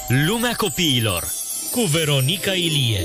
Lumea copiilor cu Veronica Ilie.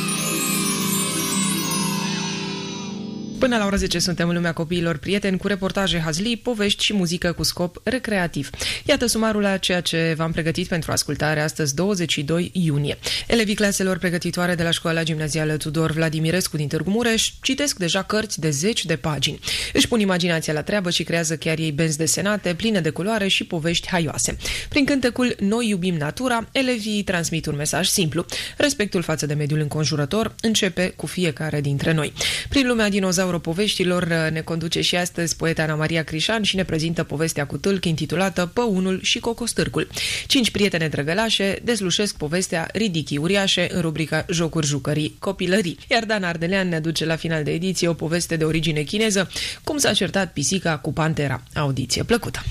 Până la ora 10 suntem în Lumea copiilor, prieteni, cu reportaje hazlii, povești și muzică cu scop recreativ. Iată sumarul a ceea ce v-am pregătit pentru ascultare astăzi, 22 iunie. Elevii claselor pregătitoare de la Școala Gimnazială Tudor Vladimirescu din Târgu Mureș citesc deja cărți de 10 de pagini. Își pun imaginația la treabă și creează chiar ei benzi desenate, pline de culoare și povești haioase. Prin cântecul Noi iubim natura, elevii transmit un mesaj simplu. Respectul față de mediul înconjurător începe cu fiecare dintre noi. Prin lumea poveștilor ne conduce și astăzi poeta Ana Maria Crișan și ne prezintă povestea cu tâlc intitulată Păunul și Cocostârcul. 5 prietene drăgălașe dezlușesc povestea Ridichii uriașe în rubrica Jocuri, jucării, copilării. Iar Dan Ardelean ne aduce la final de ediție o poveste de origine chineză, cum s-a certat pisica cu pantera. Audiție plăcută!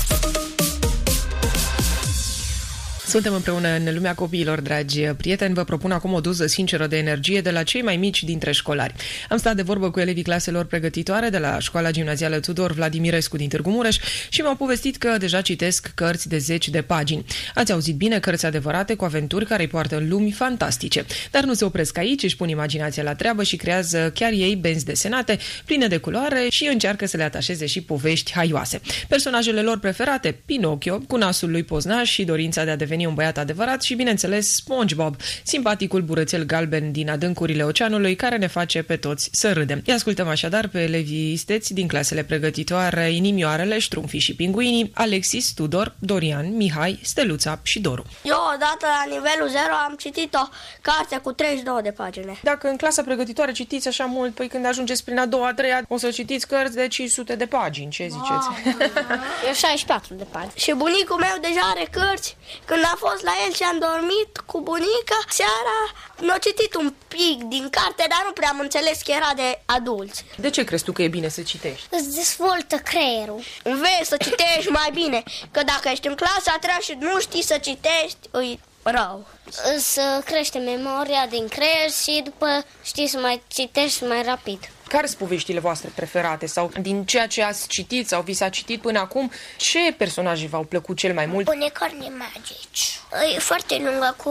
Suntem împreună în Lumea copiilor, dragi prieteni. Vă propun acum o doză sinceră de energie de la cei mai mici dintre școlari. Am stat de vorbă cu elevii claselor pregătitoare de la Școala Gimnazială Tudor Vladimirescu din Târgu Mureș și mi-au povestit că deja citesc cărți de 10 de pagini. Ați auzit bine, cărți adevărate cu aventuri care îi poartă în lumi fantastice. Dar nu se opresc aici, își pun imaginația la treabă și creează chiar ei benzi desenate, pline de culoare și încearcă să le atașeze și povești haioase. Personajele lor preferate, Pinocchio, cu nasul lui poznaș și dorința de a deveni un băiat adevărat și, bineînțeles, SpongeBob, simpaticul burățel galben din adâncurile oceanului care ne face pe toți să râdem. Îi ascultăm așadar pe elevii isteți din clasele pregătitoare Inimioarele, Ștrumfii și Pinguinii, Alexis, Tudor, Dorian, Mihai, Steluța și Doru. Eu odată la nivelul 0 am citit o carte cu 32 de pagini. Dacă în clasa pregătitoare citiți așa mult, păi când ajungeți prin a doua, a treia, o să citiți cărți de 500 de pagini. Ce ziceți? Eu 64 de pagini. Și bunicul meu deja are cărți. Când a fost la el și am dormit cu bunica, seara n-a citit un pic din carte, dar nu prea am înțeles că era de adulți. De ce crezi tu că e bine să citești? Îți dezvoltă creierul. Înveți să citești mai bine, că dacă ești în clasa a treia și nu știi să citești, îi rău. Îți crește memoria din creier și după știi să mai citești mai rapid. Care sunt poveștile voastre preferate? Sau din ceea ce ați citit sau vi s-a citit până acum, ce personaje v-au plăcut cel mai mult? Unicornii magici. E foarte lungă, cu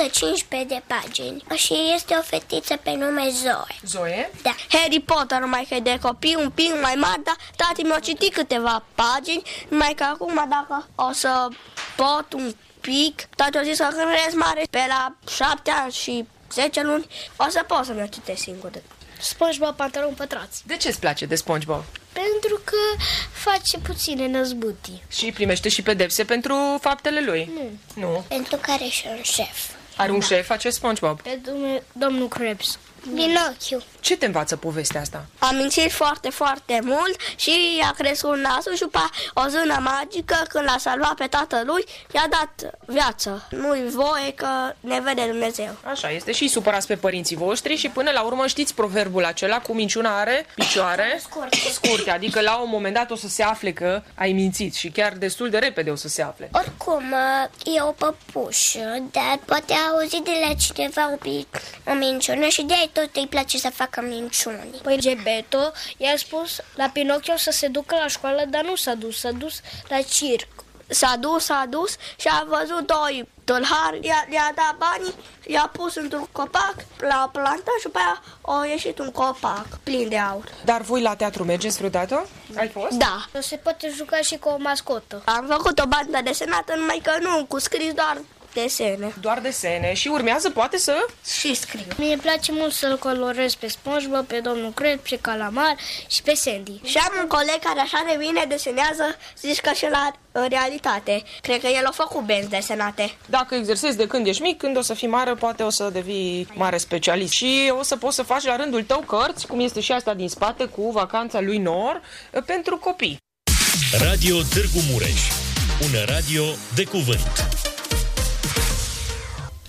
115 de pagini. Și este o fetiță pe nume Zoe. Zoe? Da. Harry Potter, numai că e de copii un pic mai mari, dar tati mi-a citit câteva pagini, numai că acum dacă o să pot un pic, tati a zis că când ești mare, pe la 7 ani și 10 luni, o să pot să mi-o citesc singur. SpongeBob pantaloni pătrați. De ce îți place de SpongeBob? Pentru că face puține năzbâtii. Și primește și pedepse pentru faptele lui? Nu. Pentru că are și un șef. Are un șef, face SpongeBob. Pe domnul Krebs. Pinocchio. Ce te învață povestea asta? Am mințit foarte, foarte mult și i-a crescut nasul și după o zână magică, când l-a salvat pe tatălui, i-a dat viață. Nu-i voie că ne vede Dumnezeu. Așa este, și supărați pe părinții voștri și până la urmă știți proverbul acela, cu minciuna are picioare scurte, adică la un moment dat o să se afle că ai mințit și chiar destul de repede o să se afle. Oricum, e o păpușă, dar poate a auzit de la cineva un pic o minciună și de-aia tot îi place să facă minciuni. Păi Geppetto i-a spus la Pinocchio să se ducă la școală, dar nu s-a dus, s-a dus la circ. S-a dus și a văzut doi tâlhari, i-a dat banii, i-a pus într-un copac, l-a plantat și după aia a ieșit un copac plin de aur. Dar voi la teatru mergeți vreodată? Ai fost? Da. Se poate juca și cu o mascotă. Am făcut o bandă desenată, numai că nu cu scris, doar desene. Doar desene și urmează poate să... Și scriu. Mie îmi place mult să-l colorez pe SpongeBob, pe domnul Krebs, pe Calamar și pe Sandy. Și am un coleg care așa de bine desenează, zici că și la realitate. Cred că el a făcut benzi desenate. Dacă exersezi de când ești mic, când o să fii mare, poate o să devii mare specialist. Și o să poți să faci la rândul tău cărți, cum este și asta din spate, cu Vacanța lui Nor, pentru copii. Radio Târgu Mureș. Un radio de cuvânt.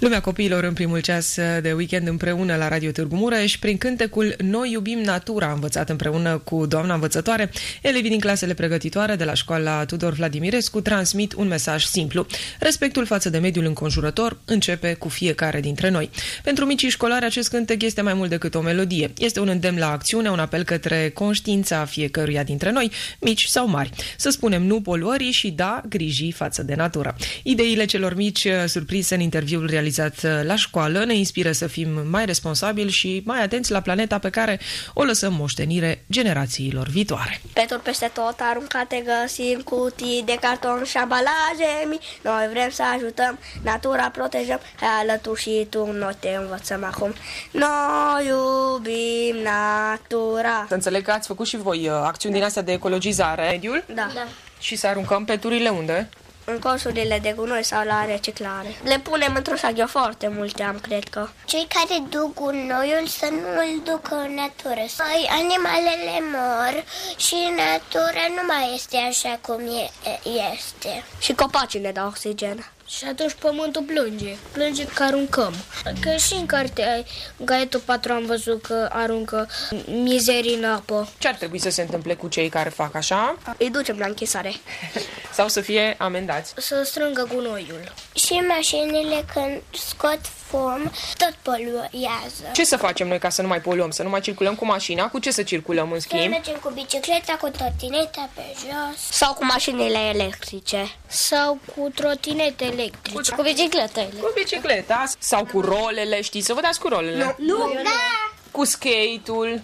Lumea copiilor în primul ceas de weekend împreună la Radio Târgu Mureș, prin cântecul Noi iubim natura, învățat împreună cu doamna învățătoare. Elevii din clasele pregătitoare de la școala Tudor Vladimirescu transmit un mesaj simplu. Respectul față de mediul înconjurător începe cu fiecare dintre noi. Pentru micii școlari, acest cântec este mai mult decât o melodie. Este un îndemn la acțiune, un apel către conștiința fiecăruia dintre noi, mici sau mari. Să spunem nu poluării și da grijii față de natură. Ideile celor mici surprinse în interviul realizat la școală ne inspiră să fim mai responsabili și mai atenți la planeta pe care o lăsăm moștenire generațiilor viitoare. Peturi peste tot aruncate găsim, cutii de carton și ambalaje mici. Noi vrem să ajutăm, natura protejăm, hai alături și tu, noi te învățăm acum. Noi iubim natura. Să înțeleg că ați făcut și voi acțiuni din astea de ecologizare, mediul? Da. Și să aruncăm peturile unde? În colțurile de gunoi sau la reciclare. Le punem într-un sac, eu foarte multe am, cred că. Cei care duc gunoiul să nu îl ducă în natură. Animalele mor și natura nu mai este așa cum este. Și copacii ne dau oxigen. Și atunci pământul plânge că aruncăm. Că și în cartea Gaietul 4 am văzut că aruncă mizerii în apă. Ce ar trebui să se întâmple cu cei care fac așa? Îi ducem la închisare. Sau să fie amendați? Să strângă gunoiul. Și mașinile când scot fum, tot poluează. Ce să facem noi ca să nu mai poluăm? Să nu mai circulăm cu mașina? Cu ce să circulăm în Să schimb? mergem cu bicicleta, cu trotineta pe jos. Sau cu mașinile electrice. Sau cu trotinete electrice. Cu bicicleta electrică. Cu bicicleta sau cu rolele, știți? Să vă dați cu rolele? Nu. Cu skate-ul.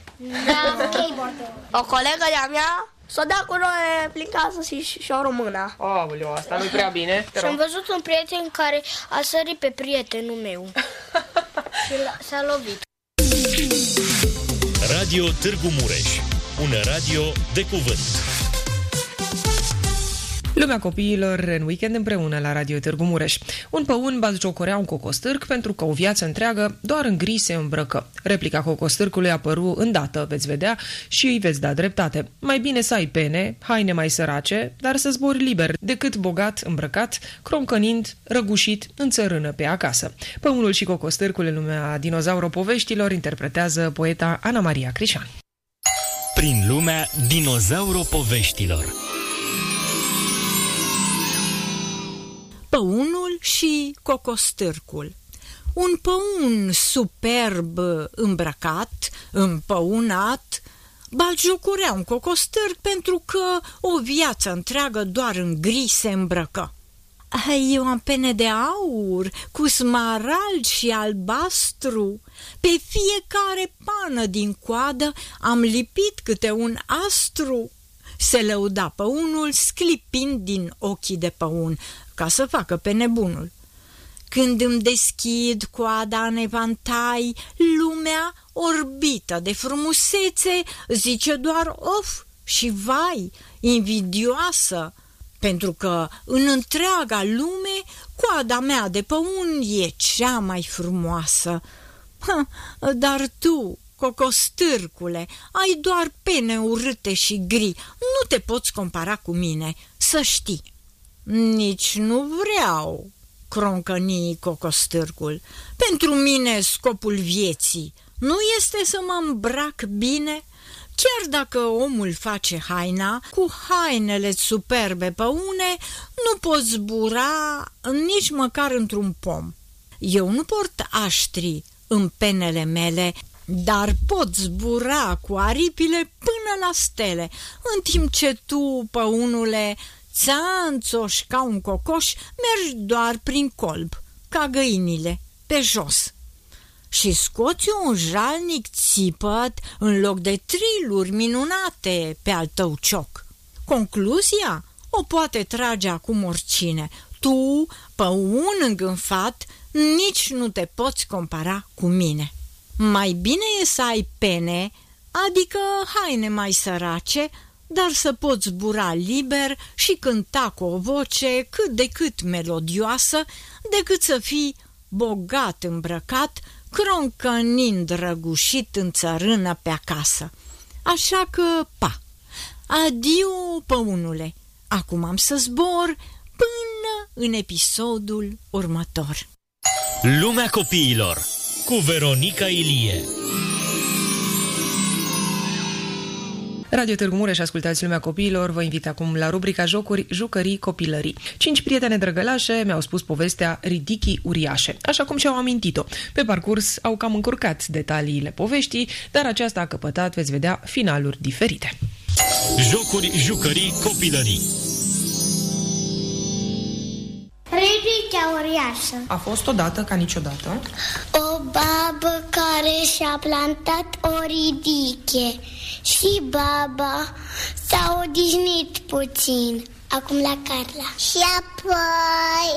O colegă de-a mea s-o dea cu noi prin casă și o română. Aoleu, asta nu-i prea bine. Și am văzut un prieten care a sărit pe prietenul meu. Și s-a lovit. Radio Târgu Mureș, un radio de cuvânt. Lumea copiilor în weekend împreună la Radio Târgu Mureș. Un păun batjocorea un cocostârc pentru că o viață întreagă doar în gri se îmbrăcă. Replica cocostârcului apăru îndată, veți vedea, și îi veți da dreptate. Mai bine să ai pene, haine mai sărace, dar să zbori liber, decât bogat îmbrăcat, croncănind, răgușit, în țărână pe acasă. Păunul și cocostârcul în lumea dinozauropoveștilor interpretează poeta Ana Maria Crișan. Prin lumea dinozauropoveștilor. Păunul și cocostârcul. Un păun superb îmbrăcat, împăunat, batjocorea un cocostârc pentru că o viață întreagă doar în gri se îmbrăcă. Eu am pene de aur, cu smarald și albastru. Pe fiecare pană din coadă am lipit câte un astru. Se lăuda păunul sclipind din ochii de păun, ca să facă pe nebunul. Când îmi deschid coada în evantai, lumea, orbită de frumusețe, zice doar of și vai, invidioasă, pentru că în întreaga lume coada mea de păun e cea mai frumoasă. Dar tu, cocostârcule, ai doar pene urâte și gri, nu te poți compara cu mine, să știi. Nici nu vreau, croncăni cocostârcul. Pentru mine scopul vieții nu este să mă îmbrac bine, chiar dacă omul face haina, cu hainele superbe păune, nu pot zbura nici măcar într-un pom. Eu nu port aștri în penele mele, dar pot zbura cu aripile până la stele, în timp ce tu, păunule, țanțoș ca un cocoș, mergi doar prin colb, ca găinile, pe jos. Și scoți un jalnic țipăt în loc de triluri minunate pe al tău cioc. Concluzia o poate trage acum oricine. Tu, păun îngânfat, nici nu te poți compara cu mine. Mai bine e să ai pene, adică haine mai sărace, dar să poți zbura liber și cânta cu o voce cât de cât melodioasă, decât să fii bogat îmbrăcat, croncănind răgușit în țărână pe acasă. Așa că, pa! Adio, păunule! Acum am să zbor până în episodul următor. Lumea copiilor cu Veronica Ilie. Radio Târgu Mureș, ascultați Lumea Copiilor, vă invit acum la rubrica Jocuri, Jucării, Copilării. 5 prietene drăgălașe mi-au spus povestea Ridichii uriașe, așa cum și-au amintit-o. Pe parcurs au cam încurcat detaliile poveștii, dar aceasta a căpătat, veți vedea, finaluri diferite. Jocuri, Jucării, Copilării. Ridichea uriașă. A fost odată ca niciodată O babă care și-a plantat o ridiche și baba s-a odihnit puțin. Acum la Carla. Și apoi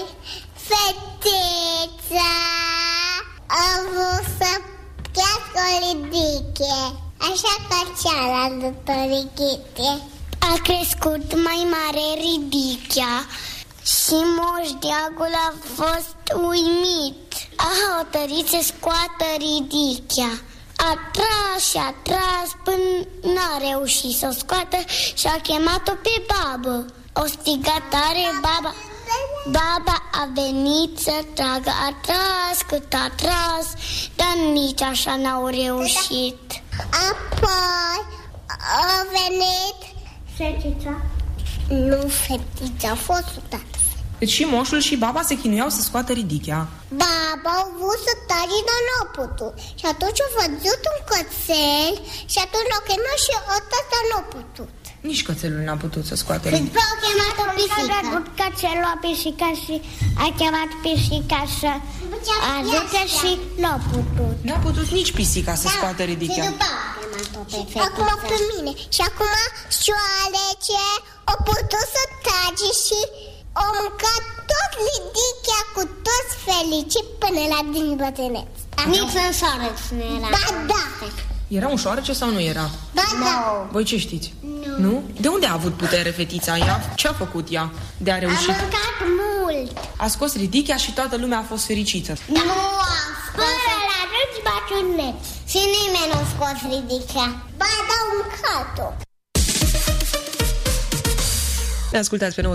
fetița a vrut să crească o ridiche, așa ca cealaltă ridiche. A crescut mai mare ridichea și Moș Deagul a fost uimit. A hotărât să scoată ridichea. A tras și a tras până n-a reușit să o scoată și a chemat-o pe babă. O strigat tare baba. Baba a venit să tragă. A tras cât a tras, dar nici așa n-au reușit. Apoi a venit fetița. Nu fetița, a fost odată. Deci și moșul și baba se chinuiau să scoată ridichea. Baba a vrut să taie, dar nu a putut. Și atunci a văzut un cățel și atunci l-a chemat și ăsta nu a putut. Nici cățelul n-a putut să scoată ridichea. După a chemat o pisică. A văzut cățelul a pisica și a chemat pisica să ajută și l-a putut. N-a putut nici pisica să scoată ridichea. Și după a chemat-o pe fetiță. Acum pe mine. Și acum șoarece a putut să trage și o mâncat tot ridichea cu toți fericiți până la din bătrâneț. Nici în șoarec nu era. Ba da! Era un șoarece sau nu era? Ba da! Voi ce știți? Nu? De unde a avut putere fetița ea? Ce a făcut ea de a reuși? A mâncat mult! A scos ridichea și toată lumea a fost fericită. Nu a scos! Până la râți bătrâneț. Și nimeni nu a scos ridichea. Ba da, a mâncat-o! Ne ascultați pe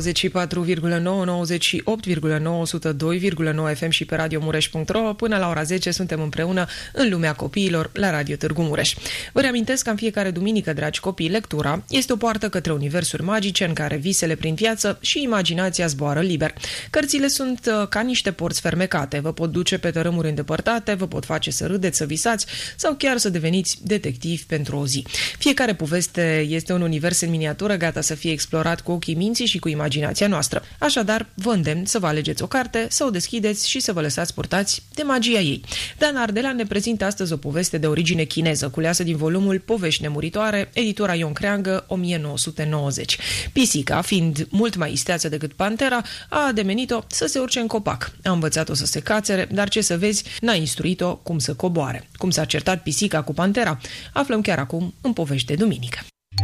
94,9, 98,9, 102,9 FM și pe radiomureș.ro. Până la ora 10 suntem împreună în Lumea Copiilor la Radio Târgu Mureș. Vă reamintesc că în fiecare duminică, dragi copii, lectura este o poartă către universuri magice în care visele prin viață și imaginația zboară liber. Cărțile sunt ca niște porți fermecate. Vă pot duce pe tărâmuri îndepărtate, vă pot face să râdeți, să visați sau chiar să deveniți detectivi pentru o zi. Fiecare poveste este un univers în miniatură gata să fie explorat cu ochii minții și cu imaginația noastră. Așadar, vă îndemn să vă alegeți o carte, să o deschideți și să vă lăsați purtați de magia ei. Dan Ardela ne prezintă astăzi o poveste de origine chineză, culeasă din volumul Povești nemuritoare, editura Ion Creangă, 1990. Pisica, fiind mult mai isteață decât pantera, a ademenit-o să se urce în copac. A învățat-o să se cațere, dar ce să vezi, n-a instruit-o cum să coboare. Cum s-a certat pisica cu pantera, aflăm chiar acum în Povești de duminică.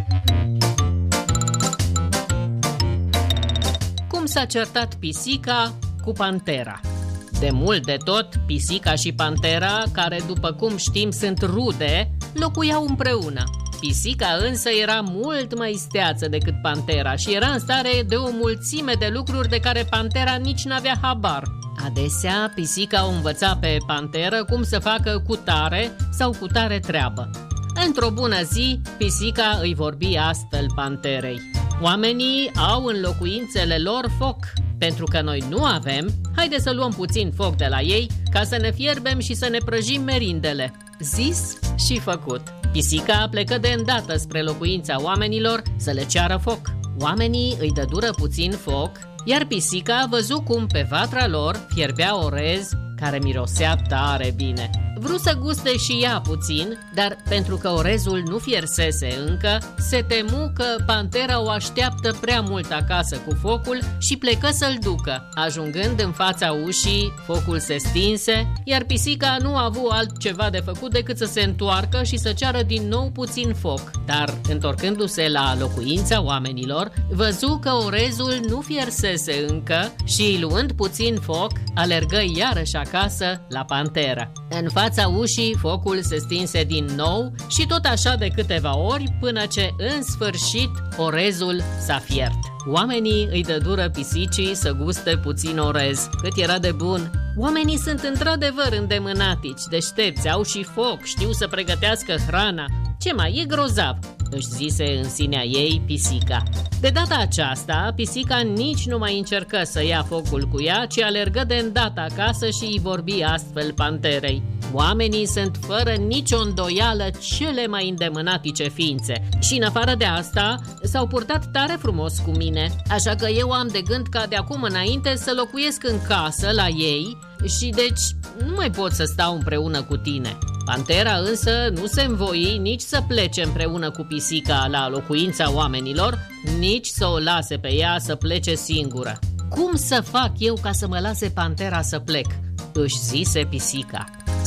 Cum s-a certat pisica cu pantera. De mult de tot, pisica și pantera, care după cum știm sunt rude, locuiau împreună. Pisica însă era mult mai isteață decât pantera și era în stare de o mulțime de lucruri de care pantera nici n-avea habar. Adesea, pisica o învăța pe panteră cum să facă cutare sau cutare treabă. Într-o bună zi, pisica îi vorbi astfel panterei: oamenii au în locuințele lor foc. Pentru că noi nu avem, haide să luăm puțin foc de la ei ca să ne fierbem și să ne prăjim merindele. Zis și făcut. Pisica plecă de îndată spre locuința oamenilor să le ceară foc. Oamenii îi dădură puțin foc, iar pisica văzu cum pe vatra lor fierbea orez care mirosea tare bine. Vrut să guste și ea puțin, dar pentru că orezul nu fiersese încă, se temu că pantera o așteaptă prea mult acasă cu focul și plecă să-l ducă. Ajungând în fața ușii, focul se stinse, iar pisica nu a avut altceva de făcut decât să se întoarcă și să ceară din nou puțin foc. Dar, întorcându-se la locuința oamenilor, văzu că orezul nu fiersese încă și, luând puțin foc, alergă iarăși acasă la panteră. În fața ușii, focul se stinse din nou și tot așa de câteva ori, până ce, în sfârșit, orezul s-a fiert. Oamenii îi dădură pisicii să guste puțin orez. Cât era de bun! Oamenii sunt într-adevăr îndemânatici, deștepți, au și foc, știu să pregătească hrana. Ce mai e grozav?" își zise în sinea ei pisica. De data aceasta, pisica nici nu mai încercă să ia focul cu ea, ci alergă de îndată acasă și îi vorbi astfel panterei: oamenii sunt fără nicio îndoială cele mai îndemânatice ființe și în afară de asta s-au purtat tare frumos cu mine, așa că eu am de gând ca de acum înainte să locuiesc în casă la ei și deci nu mai pot să stau împreună cu tine." Pantera însă nu se învoi nici să plece împreună cu pisica la locuința oamenilor, nici să o lase pe ea să plece singură. Cum să fac eu ca să mă lase pantera să plec?" își zise pisica.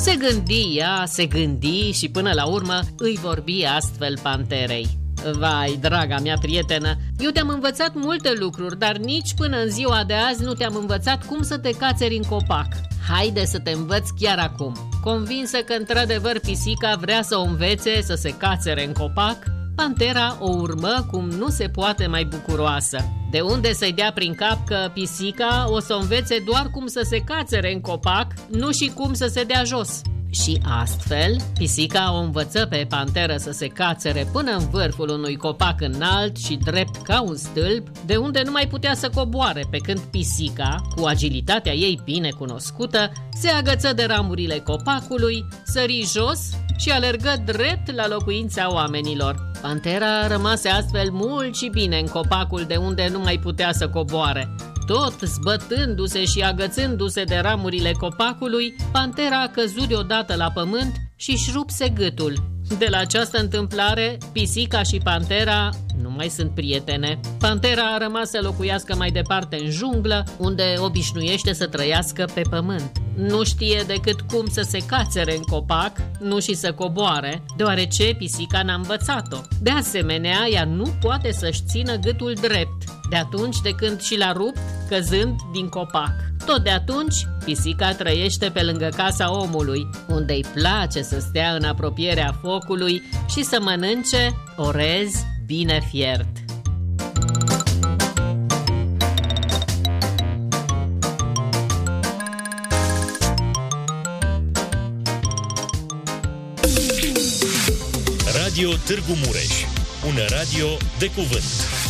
Se gândi și până la urmă îi vorbi astfel panterei: vai, draga mea prietenă, eu te-am învățat multe lucruri, dar nici până în ziua de azi nu te-am învățat cum să te cațeri în copac. Haide să te învăț chiar acum." Convinsă că într-adevăr pisica vrea să o învețe să se cațere în copac, pantera o urmă cum nu se poate mai bucuroasă. De unde să-i dea prin cap că pisica o să o învețe doar cum să se cațere în copac, nu și cum să se dea jos. Și astfel, pisica o învăță pe panteră să se cațere până în vârful unui copac înalt și drept ca un stâlp, de unde nu mai putea să coboare, pe când pisica, cu agilitatea ei bine cunoscută, se agăță de ramurile copacului, sări jos și alergă drept la locuința oamenilor. Pantera rămase astfel mult și bine în copacul de unde nu mai putea să coboare. Tot zbătându-se și agățându-se de ramurile copacului, pantera a căzut deodată la pământ și-și rupse gâtul. De la această întâmplare, pisica și pantera nu mai sunt prietene. Pantera a rămas să locuiască mai departe în junglă, unde obișnuiește să trăiască pe pământ. Nu știe decât cum să se cațere în copac, nu și să coboare, deoarece pisica n-a învățat-o. De asemenea, ea nu poate să-și țină gâtul drept, de atunci de când și l-a rupt căzând din copac. Tot de atunci, pisica trăiește pe lângă casa omului, unde îi place să stea în apropierea focului și să mănânce orez bine fiert. Radio Târgu Mureș, un radio de cuvânt.